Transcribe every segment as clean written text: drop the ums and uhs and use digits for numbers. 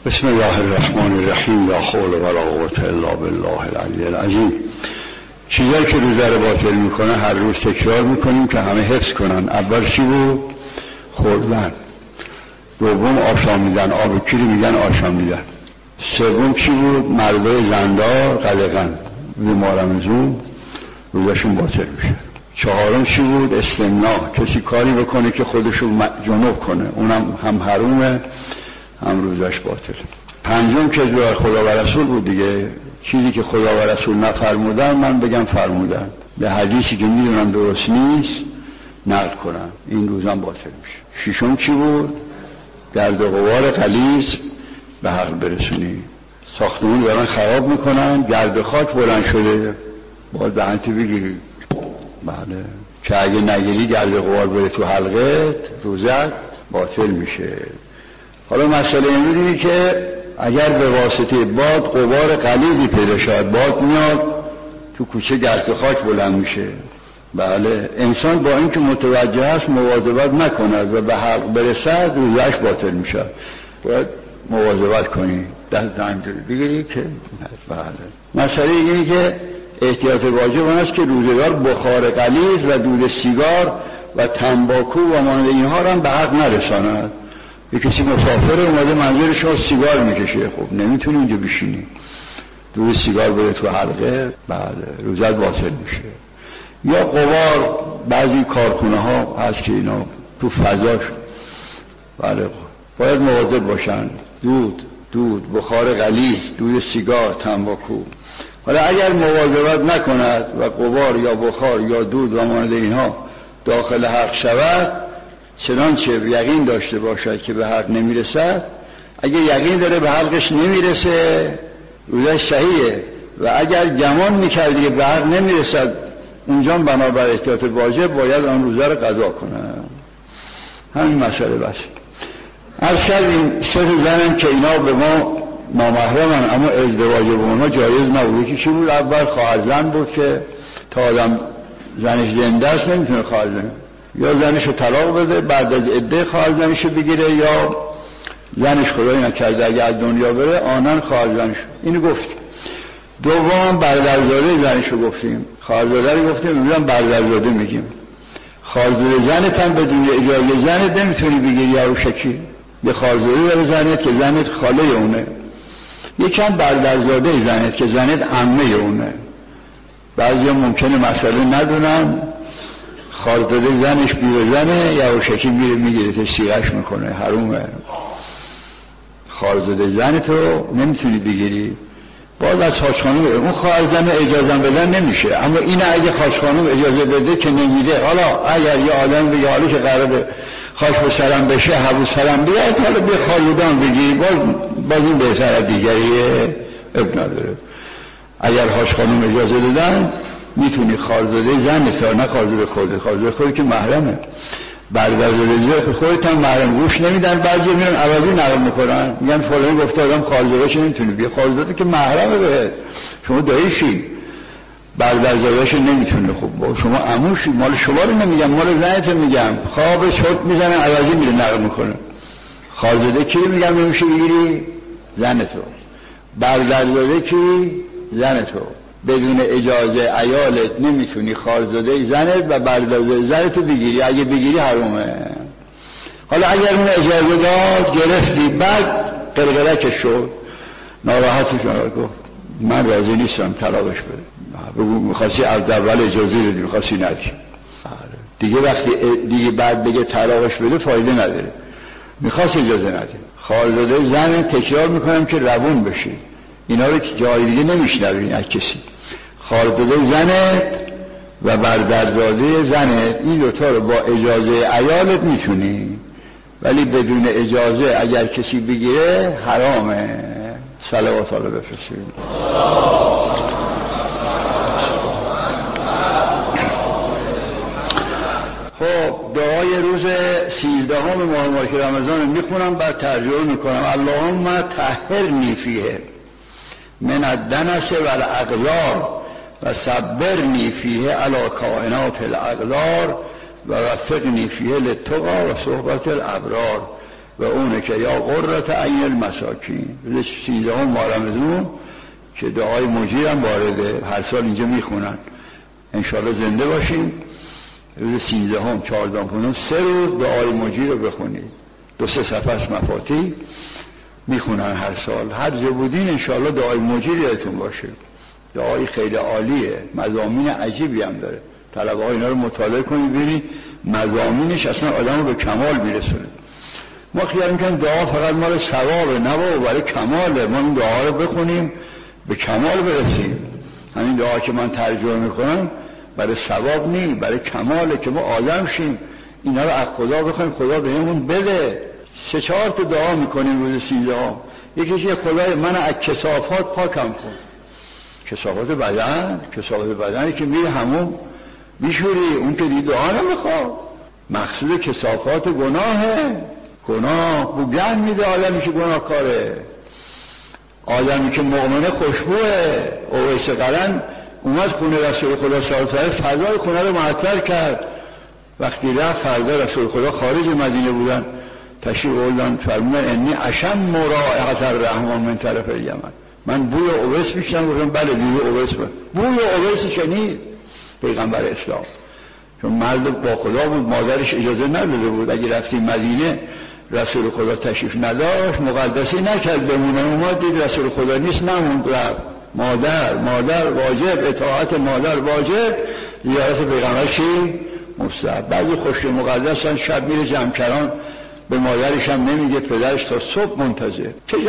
بسم الله الرحمن الرحیم. لا حول ولا قوة الا بالله العلی العظیم. چیزایی که روزه رو باطل میکنه هر روز تکرار میکنیم که همه حفظ کنن. اول چی بود؟ خوردن. دوم آشامیدن، آب کیری میگن آشامیدن. سوم چی بود؟ مرده زندار قلقن بیمارمزون روزشون باطل میشه. چهارم چی بود؟ استمناء، کسی کاری بکنه که خودشو جنوب کنه، اونم هم حرومه هم روزش باطل. پنجم که بر خدا و رسول بود دیگه، چیزی که خدا و رسول نفرمودن من بگم فرمودن، به حدیثی که میدونم درست نیست نقل کنم، این روزم باطل میشه. ششم چی بود؟ گرد و غبار غلیظ به حق برسونی. ساختمون دارن خراب میکنن، گرد خاک بلند شده، باید به انتی بگیری. بله، که اگه نگیری گرد غبار بره تو حلقت روزت باطل میشه. حالا مسئله این میدونی که اگر به واسطه باد غبار غلیظی پیدا شد، باد میاد تو کوچه گرد خاک بلند میشه. بله، انسان با اینکه متوجه است مواظبت نکند و به حق برسد روزش باطل میشه. باید مواظبت کنی، دست اینجوری بگیری که بله. مسئله اینه که احتیاط واجب اون است که روزگار بخار غلیظ و دود سیگار و تنباکو و مانند اینها را به حق نرساند. یک کسی مسافر اومده منظر شما سیگار میکشه، خب نمیتونی اینجا بشینی، دود سیگار بره تو حلقه، بله روزت باطل میشه. یا غبار، بعضی کارخونه ها هست که اینا تو فضاش، بله باید مواظب باشن. دود بخار غلیظ، دود سیگار، تنباکو. حالا اگر مواظبت نکند و غبار یا بخار یا دود و مانند اینها داخل حلق شود، چنانچه یقین داشته باشد که به حلق نمیرسد، اگر یقین داره به حلقش نمیرسه روزش صحیحه، و اگر گمان میکردی که به حلق نمیرسد اونجا بنابر احتیاط واجب باید آن روزه رو قضا کنه. همین مسئله بس. عرض کردیم سه زنم که اینا به ما نامحرمن، اما ازدواج با اونها جایز نبود. یکی چی بود؟ اول خواهر زن بود که تا آدم زنش زنده است نمیتونه خواهر زن، یا زنش رو طلاق بده بعد از عده خواهر زنش رو بگیره، یا زنش خدایی نکرده اگه از دنیا بره آنن خواهر زنش. اینو گفتیم. دوم برادرزاده زنش رو گفتیم، خواهرزاده رو گفتیم، میگم برادرزاده میگیم. خواهرزاده زنت هم بدون اجازه زنت نمیتونی بگیری یا شکی. یه خواهرزاده داره زنت که زنت خاله اونه، یکم برادرزاده زنت که زنت عمه اونه. بعضیا ممکنه مسئله ندونن، خواهرزاده زنش بیوه زنه یا شکی میگیره تشتیقش میکنه، حرومه. خواهرزاده زنتو نمیتونی بگیری، باز از حاج خانم اون خواهر زن اجازه بدن نمیشه، اما این اگه حاج خانم اجازه بده که نمیده. حالا اگر یه آدم بگه حالا که قراره خاک به سرم بشه حبو سرم بیاد، حالا به خالودان بگی، باز این بهتر از دیگریه، اب نداره. اگر حاج خانم اجازه دادن میتونی خواهرزاده زن تا نه خواهرزاده خودت که محرمه. برادرزاده خودت هم محرم گوش نمیدن، بعضی میرن عوضی نقل میکنن، میگن فلانی گفته آدم خواهرزاده‌اش نمیتونه بیا، خواهرزاده که محرمه به شما، داییشی. برادرزاده‌اش نمیتونه، خب شما عموشی، مال شما رو نمیگم مال زنت میگم. خواب شوت میزنن عوضی میره نقل میکنه. خواهرزاده کی میگم نمیشه بگیری؟ زنتو. برادرزاده کی؟ زنتو. بدون اجازه عیالت نمیتونی خواهرزاده زنت و برادرزاده زنتو بگیری، اگه بگیری حرومه. حالا اگر اون اجازه داد گرفتی، بعد قلقلکش شد، ناراحتش گفت من راضی نیستم طلاقش بده، بگو میخواستی اول اجازه بدی، میخواستی ندی دیگه. وقتی دیگه بعد بگه طلاقش بده فایده نداره، میخواست اجازه ندی. خواهرزاده زن تکرار میکنم که روون بشی، اینا رو که جای دیگه نمیشنوین از کسی. خواهرزاده زنت و برادرزاده زنت، این دوتا رو با اجازه عیالت میتونی، ولی بدون اجازه اگر کسی بگیره حرامه. صلوات الله بفرستید. خب دعای روز 13 ماه مبارک رمضان میخونم، بعد ترجمه میکنم. اللهم طهرنی فیه من الدنس والاغلال و صبرنی فیه علی کائنات الاغلال و وفقنی فیه للتقی و صحبت الابرار و اونه که یا قرة عین المساکین. روز 13 ماه رمضان که دعای مجیر هم وارده، هر سال اینجا میخونن، انشاءالله زنده باشیم. روز 13 14 15 3 روز دعای مجیر رو بخونید، 2-3 صفحه از مفاتیح میخونن هر سال. هر جا بودین انشاءالله دعای مجیر یادتون باشه. دعای خیلی عالیه، مضامین عجیبی هم داره. طلبه ها اینا رو مطالعه کنید ببینید مضامینش اصلا آدم رو به کمال میرسونه. ما خیال میکنیم دعا فقط مال ثوابه، نه بابا، برای کماله. ما این دعا رو بخونیم به کمال برسیم. همین دعا که من ترجمه میکنم برای ثواب نیست، برای کماله که ما آدم شیم. اینا رو از خدا بخوایم خدا بهمون بده. 3-4 تا دعا میکنیم روز 13. یکیش خدای من از کثافات پاکم کن. کثافات بدنی که میره همون میشوری، اون که دیگه دعا نمیخواد. مقصود کثافات گناهه. گناه بوگن میده آدمی که گناه کاره. آدمی که مؤمنه خوشبوه. اویس قرن اومد خونه رسول خدا صلی الله علیه و فضای خونه رو معطر کرد. وقتی رفت فردا رسول خدا خارج مدینه بودن، تشریف آوردن، فرمودن انی اشم رائحة الرحمن من طرف الیمن. من بوی اویس میشنم. گفتم بله بوی اویس. بوی اویس شنید پیغمبر اسلام، چون مرد با خدا بود، مادرش اجازه نداده بود. اگه رفتیم مدینه رسول خدا تشریف نداشت، مقدسی نکرد بمونه. اومد دید رسول خدا نیست، نموند رفت. مادر واجب، اطاعت مادر واجب، زیارت پیغمبر چی؟ مستحب. بعضی خشک مقدسن شب میره جمکران، به مادرش هم نمیگه، پدرش تا صبح منتظر.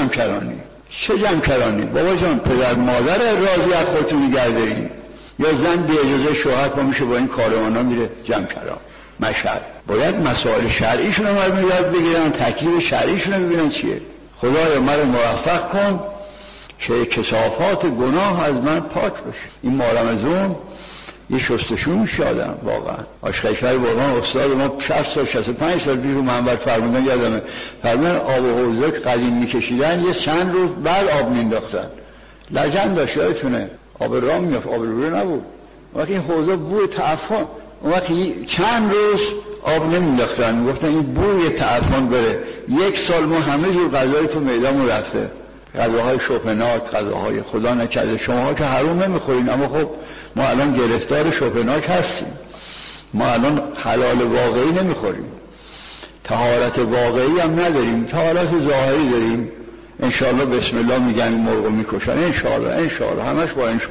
چه جمکرانی بابا جان، پدر مادر راضی از خودتون نگهدارین. یا زن بی اجازه شوهر پا میشه با این کاروانا میره جمکران مشهد. باید مسائل شرعیشون رو مردم یاد بگیرن، تکلیف شرعیشون رو ببینن چیه. خدایا من رو موفق کن که کثافات گناه از من پاک بشه. این ماه رمضان یه شستشو میشه آدم واقعا. آشقیفر واقعا استاد ما 60 سال 65 سال پیش رو منبر فرمودن، یادمه فرمودن آب و حوضه قدیم میکشیدن، یه چند روز بعد آب مینداختن. لجن داشت، یادتونه آب رام میافت، آب روره نبود. وقتی این حوضه بوی تعفن، اون وقتی چند روز آب نمینداختن، گفتن این بوی تعفن بره. 1 سال ما همه جور غذای تو میدامون رفته، غذاهای شوپناک، غذاهای خدا نکرده. شماها که حروم نمیخورین، اما خب ما الان گرفتار شوپناک هستیم. ما الان حلال واقعی نمیخوریم، طهارت واقعی هم نداریم، طهارت ظاهری داریم. انشاءالله بسم الله میگن مرغ میکشن، انشاءالله همش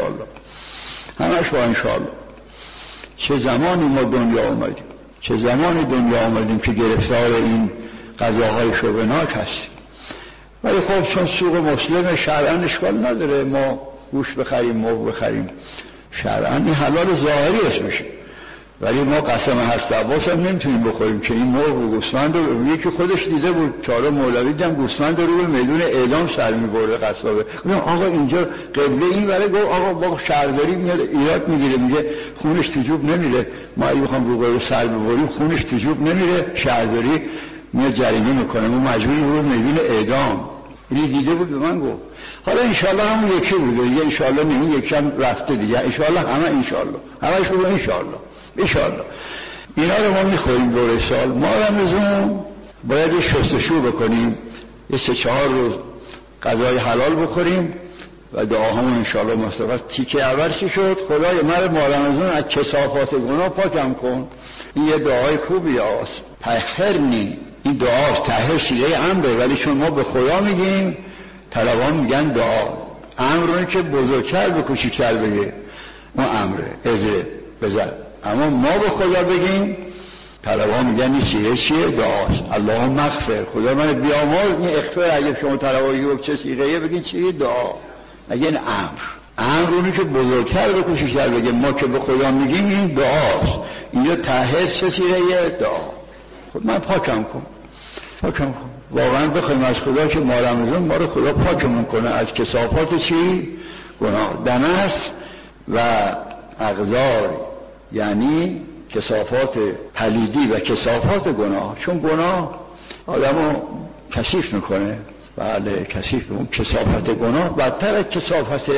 با انشاءالله. چه زمانی ما دنیا آمدیم که گرفتار این غذاهای شوپناک هستیم. ولی خب چون سوق مسلم شرعاً اشکال نداره، ما گوشت بخریم، مرغ بخریم، شرعاً این حلال ظاهری اسمشه. ولی ما قسم هست عباس هم نمیتونیم بخوریم که این مرغ و گوسفند رو، یکی خودش دیده بود چاره مولوی دیدم گوسفند رو به میدون اعدام سر میبره قصابه. گفتم آقا اینجا قبله این ولی گفت آقا با شهرداری میاد ایراد میگیره، میگه خونش تو جوب نمیره. ما اگه بخوام رو قبله سر ببریم خونش تو جوب نمیره، شهرداری میاد جریمه میکنه، ما مجبوری رو میدون اعدام. اینی دیده بود به من گفت. حالا انشالله همون یکی بوده دیگه، انشالله نمون یکی هم رفته دیگه، انشالله همش بوده انشالله. اینا رو ما میخوریم دوره سال. ما رمضان باید یه شستشو بکنیم، یه 3-4 روز غذای حلال بخوریم و دعاهامون انشالله مستقبل. تیکه اول چی شد؟ خدای من ما رمضان از کثافات گناه پاکم کن. این یه دعای خوبی است. طهرنی، این دعاست. طهر سیغه امره، ولی چون ما به خدا میگیم طلبان میگن دعا. امرونه که بزرگتر به کوچیکتر بگه، اون امره ازه بزن. اما ما به خدا بگیم طلبان میگن این چیه؟ دعاست. اللهم اغفر، خدا من بیامرز. این اغفر اگه شما طلبان گفت چه سیغه‌ایه بگین چیه؟ دعا. نگین امرونه که بزرگتر به کوچیکتر بگه. ما که به خدا میگیم این دعاست. اینجا طهر چه سیغه‌ایه؟ دعا. خود من پاکم کن. واقعا بخوایم از خدا که ما رمضان ما رو خدا پاکمون کنه از کثافات چی؟ گناه. دنس و اغزار، یعنی کثافات پلیدی و کثافات گناه. چون گناه آدمو کثیف میکنه. بله کثیف. اون کثافت گناه بدتر از کثافت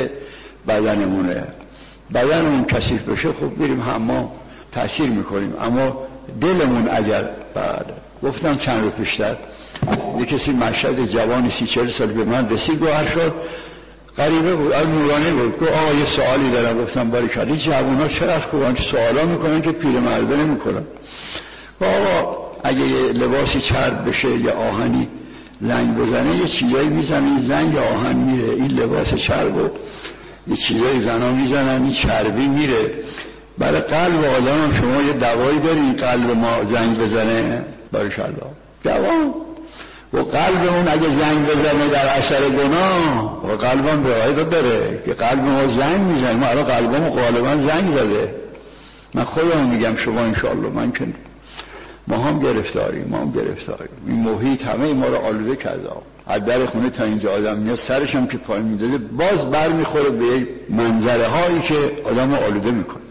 بدنمونه. بدنمون کثیف بشه خب میریم حمام تأثیر میکنیم، اما دلمون اگر گفتم چند رو پیشتر یه کسی مشهد جوانی 30-40 سال به من رسید گوهر شد غریبه بود نورانی بود گفت آقا یه سوالی دارم. گفتم باریکلا جوونا چقدر خوبن سوالا میکنن که پیرمرده نمیکنن. آقا اگه یه لباسی چرب بشه یا آهنی زنگ بزنه یه چیزایی میزنه این زنگ یا آهن میره، این لباس چرب و یه چیزایی زنا میزنن این چربی میره. برای قلب آدم هم شما یه دوایی دارین قلب ما زنگ بزنه؟ باریکلا جوان و قلبمون اگه زنگ بزنه در اثر گناه و قلبم به آیده داره که قلب ما زنگ میزنه. ما الان قلبمو غالبا زنگ زده. من خودم میگم شما انشاءالله من که ما هم گرفتاریم این محیط همه ما رو آلوده کرده. از در خونه تا اینجا آدم میاد سرش هم که پایین میدازه باز بر میخوره به منظره هایی که آدم رو آلوده میکنه.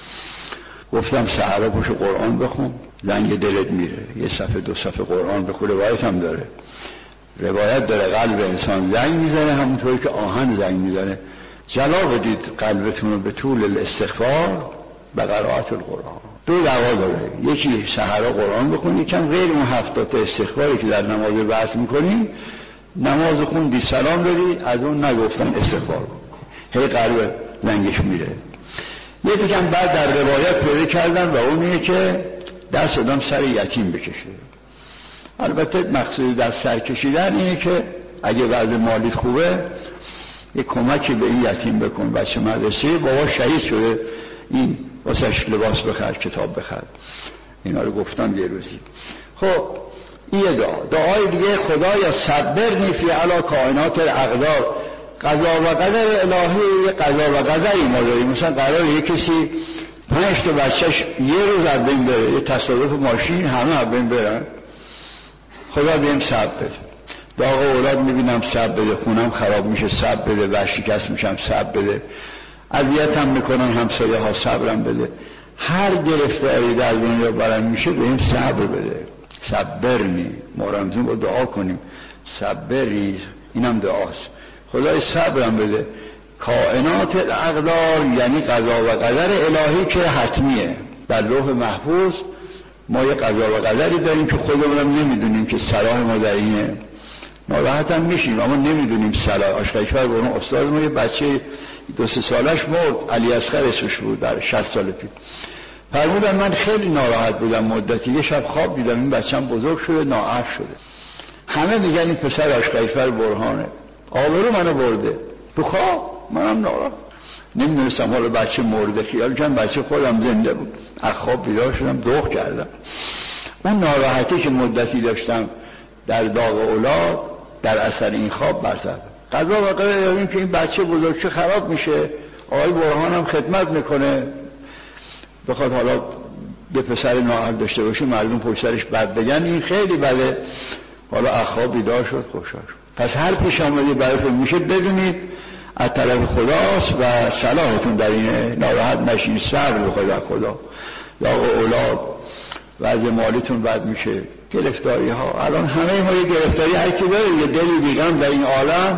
گفتم سحرا پشت قرآن بخون زنگ دلت میره. یه صفحه 2 صفحه قرآن بخون. روایت هم داره، روایت داره قلب انسان زنگ میزنه همونطوری که آهن زنگ میزنه. جلا بدید قلبتون رو به طول الاستغفار به قرائت القرآن. 2 دعوا داره، یکی سحرا قرآن بخون، یکم غیر اون 70 استغفاری که در نماز بحث میکنیم نماز خوندی سلام داری از اون نگفتن استغفار بکن هی قلب زنگش میره. یه دیگه هم بعد در روایت پیدا کردن و اون اینه که دست آدم سر یتیم بکشه. البته مقصود دست سر کشیدن اینه که اگه وضع مالیت خوبه یه کمکی به این یتیم بکن. بچه مدرسه بابا شهید شده این واسش لباس بخر کتاب بخر. اینا رو گفتم یه روزی. خب این دعای دیگه خدایا صبرنی فی علی کائنات الاقدار. قضا و قدر الهی قضا و قدری ما داریم. مثلا قراره یه کسی 5 تا بچهش یه روز از بین بره، یه تصادف ماشین همه از بین برن. خدا بهم صبر بده. داغ اولاد میبینم صبر بده، خونم خراب میشه صبر بده، ورشکست میشم صبر بده، اذیتم میکنن همسایه ها صبرم بده. هر گرفتاری در دنیا برام میشه بهم صبر بده. صبرنی ما رمزون با دعا کنیم صبری، اینم دعاست. خدای صبرم بده. کائنات الاقدار یعنی قضا و قدر الهی که حتمیه. در لوح محفوظ ما یه قضا و قدری داریم که خودمونم نمیدونیم که صلاح ما در اینه. ناراحت هم میشیم اما نمیدونیم صلاح. آشقایفر برون استاد ما یه بچه 2-3 سالش مرد، علی اصغر اسمش بود، در 60 سال پیش. فرمودن من خیلی ناراحت بودم مدتی. یه شب خواب دیدم این بچه‌م بزرگ شده ناعرف شده. همه میگن این پسر آشقایفر برهانه. آبرو منو برده. تو خواب منم ناراحت نمیدونستم حالا بچه مرده. خیال کردم بچه خودم زنده بود. از خواب بیدار شدم دوخ کردم. اون ناراحتی که مدتی داشتم در داغ اولاد در اثر این خواب برطرف. قضا و قدر داریم که این بچه بزرگشه خراب میشه. آقای برهان هم خدمت میکنه بخواد حالا یه پسر نااهل داشته باشه مردم پشت سرش بد بگن این خیلی بده. حالا از خواب بیدار شد خوشحال شد. پس هر پیش آمدی براتون میشه بدونید از طرف خداست و صلاحتون در اینه. ناراحت نشین، صبر بخواید از خدا. داغ اولاد وضع مالیتون بد میشه، گرفتاری ها. الان همه ما یه گرفتاری هر کی داره، یه دلی بیغم در این عالم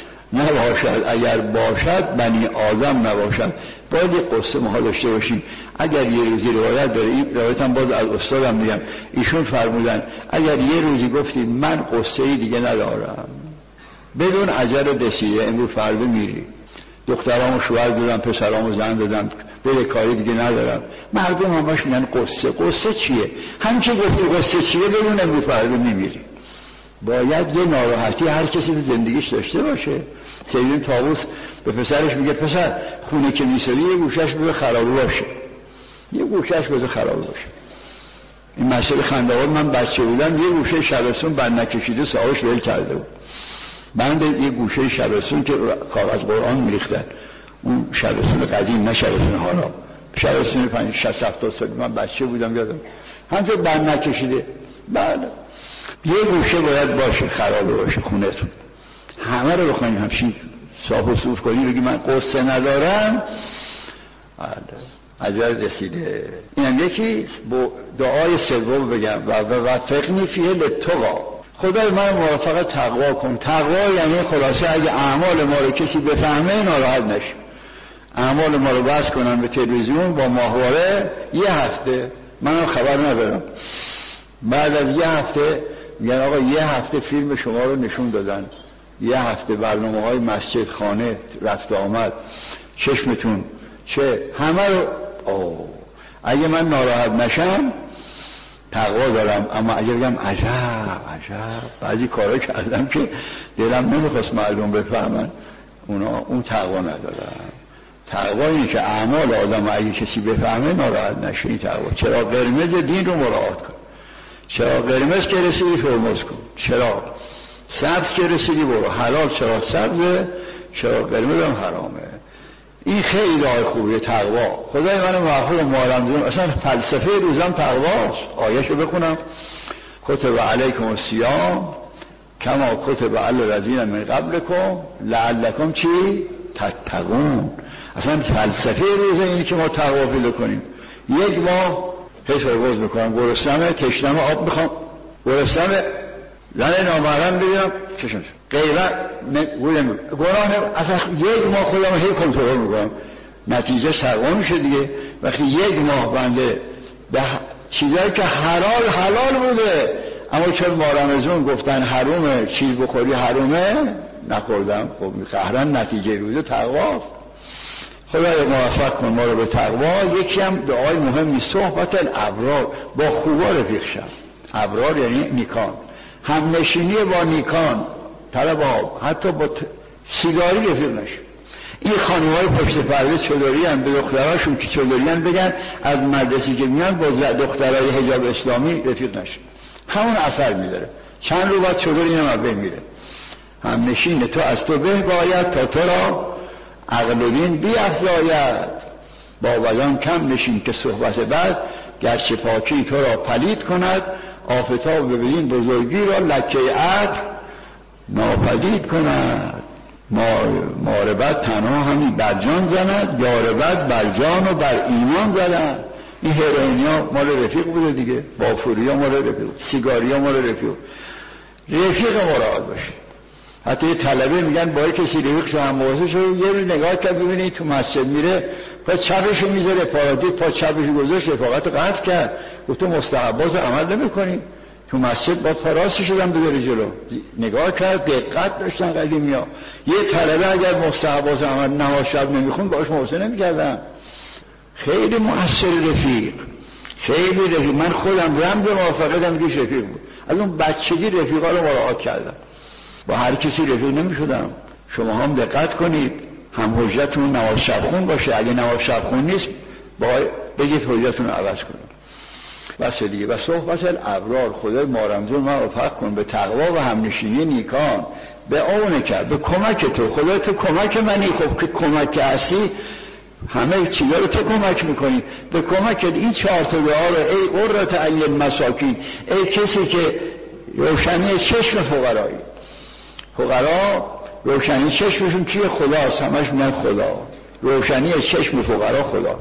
نباشد. اگر باشد بنی آدم نباشد. باید یه قصه ما داشته باشیم. اگر یه روزی روایت داره، این روایت هم باز از استادم میگم، ایشون فرمودن اگر یه روزی گفتید من قصه‌ای دیگه ندارم بدون اجل رسیده امروز فردا میری، دخترامو شوهر دادم پسرامو زن دادم به کاری دیگه ندارم، مردم همش میگن قصه چیه؟ همین که گفتی قصه چیه بدون امروز فردا میمیری. باید یه ناراحتی هر کسی تو زندگیش داشته باشه. سیدین طاووس به پسرش میگه پسر خونه که میسازی یه گوشش بذار خراب باشه، یه گوشش بذار خراب باشه. این مسئله خنده‌آور من بچه بودم یه گوشه شبستون بند نکشیده صاحبش ول کرده بود. بند یه گوشه شبستون که کاغذ قرآن میریختن، اون شبستون قدیم نه شبستون حالا، شبستون 50-60-70 سال من بچه بودم یادم همونطور بند نکشیده. بله یه گوشه باید باشه خراب باشه خونتون. همه رو بخواین همچین صاف و صوف کنی بگی من قصه ندارم اجل رسیده. اینم یکی دعای سوم بگم و وفقنی فیه للتقی. خدای من موفق تقوا کن. تقوا یعنی خلاصه اگه اعمال ما رو کسی بفهمه ناراحت نشه. اعمال ما رو بس کنن به تلویزیون با ماهواره یه هفته منم خبر ندارم. بعد از یه هفته میگن آقا یه هفته فیلم شما رو نشون دادن، یه هفته برنامه‌های مسجد خانه رفت آمد، چشمتون چه همه رو اگه من ناراحت نشم تقوا دارم، اما اگه بگم عجب بعضی کارا کردم که دلم نمیخواست مردم بفهمن، اون تقوا ندارم. تقوا اینه که اعمال آدم اگه کسی بفهمه ناراحت نشه. این تقوا. چرا قرمز دین رو مراعات کن، چرا قرمز که رسیدی فرمز کن، چرا سبز که رسیدی برو، حلال چرا سبزه، چرا قرمز هم حرامه. این خیلی راه خوبیه تقوا. خدای من محفوظ مالندون اصلا فلسفه روزم تقواست. آیه‌شو بخونم: کتب علیکم الصیام کما کتب علی الذین من قبلکم لعلکم چی تتقون. اصلا فلسفه روزه اینه که ما تقوا پیدا کنیم. یک ماه حس روز میکنم، گرسنمه، تشنمه، آب میخوام، گرسنمه، زن نامحرم ببینم چشم غیبت گناه، اصلا یک ماه خودم هی کنترل میکنم، نتیجه سرقا میشه دیگه. وقتی یک ماه بنده به چیزایی که حلال بوده اما چون ما رمضان گفتن حرومه، چیز بخوری حرومه، نخوردم، خب قهرن نتیجه روزه تقواست. خدای موفق کن ما رو به تقوا. یکی هم دعای مهمی: صحبت الابرار، با خوبا رفیق شم. ابرار یعنی نیکان، هم نشینی با نیکان، طلب آب، حتی با سیگاری رفیق نشه. این خانم‌های پشت پرده چادری هم به دختراشون که چادری هم بگن از مدرسه که میان با دخترای حجاب اسلامی رفیق نشه، همون اثر میداره. چند رو بعد چادری هم بمیره. هم نشین تو از تو به باید تا تو را عقل و دین بیفزاید، با بدان کم نشین که صحبت بعد گرچه پاکی تو را پلید کند، آفتاب ببین بزرگی را لکه عقل ناپدید کند. ماربت تنها همی بر جان زند، یاربت بر جان و بر ایمان زند. این هیروئینیا مال رفیق بوده دیگه، بافوریا مال رفیق، سیگاریا مال رفیق مراعات باشه. حتی یه طلبه میگن با کسی رفیق شو هم مواسه شو، یه رو نگاه کرد ببینید تو مسجد میره پا چپشو میذاره، پارادی پا چپشو گذاشت، رفاقت قطع کرد. گفت مستحبات عمل نمی‌کنی تو مسجد، با پاراسی شدم بذاری جلو. نگاه کرد، دقت داشتن قدیمیا. یه طلبه اگر مستحبات عمل نماز شب نمیخون باش مواسه نمی‌کردن. خیلی مؤثر رفیق، خیلی رفیق. من خودم رمز موافقتم که رفیق بود، از اون بچگی رفیقا رو مراعات کردم. با هر کسی رفیق نمی‌شدم. شما هم دقت کنید، هم حجتون نماز شبخون باشه. اگه نماز شبخون نیست بگید حجتون رو عوض کنید. بس دیگه. و صحبت الابرار، خدای ما رمضان ما وفق کن به تقوا و همنشینی نیکان، به اونه کرد، به کمک تو. خدای تو کمک منی، خب که کمک هستی همه چیزا رو تو کمک میکنی. به کمک این 4 تا دعا رو: ای قرة عین المساکین، ای کسی که روشنی چشم فقرایی. فقرا روشنی چشمشون کیه؟ خداست. همش میگن خدا. روشنی چشم فقرا خدا.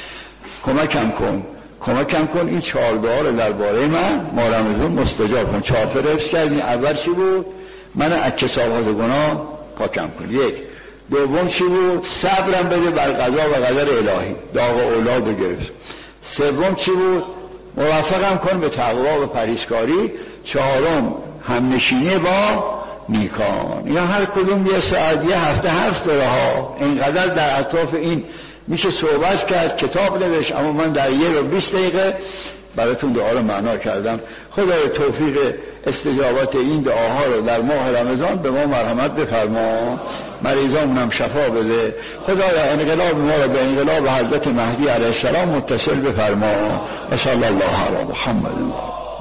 کمکم کن این 4 دعا رو درباره من ما رمضان مستجاب کن. 4 تا حفظ کردین. اول چی بود؟ من از کثافات گناه پاکم کن. 1. دوم چی بود؟ صبرم بده بر قضا و قدر الهی، داغ اولاد بگرفت. 3 چی بود؟ موفقم کن به تقوا و پرهیزکاری. 4 همنشینی با نیکان. یا هر کدوم یه ساعت، یه هفته حرف داره ها. اینقدر در اطراف این میشه صحبت کرد، کتاب نوشت، اما من در 1 و 20 دقیقه براتون دعا رو معنا کردم. خدای توفیق استجابت این دعاها رو در ماه رمضان به ما مرحمت بفرما، مریضامون هم شفا بده. خدای انقلاب ما رو به انقلاب حضرت مهدی علیه السلام متصل بفرما. و صلی الله علی محمد.